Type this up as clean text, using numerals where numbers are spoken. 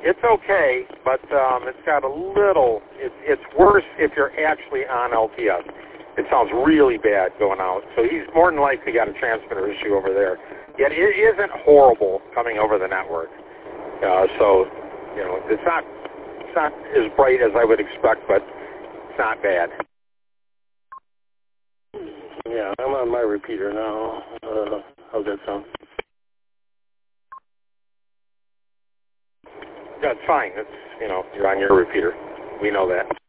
It's okay, but it's got a little. It's worse if you're actually on LTS. It sounds really bad going out. So he's more than likely got a transmitter issue over there. Yet it isn't horrible coming over the network. So, it's not as bright as I would expect, but it's not bad. Yeah, I'm on my repeater now. How's that sound? That's fine. It's, you're on your repeater. We know that.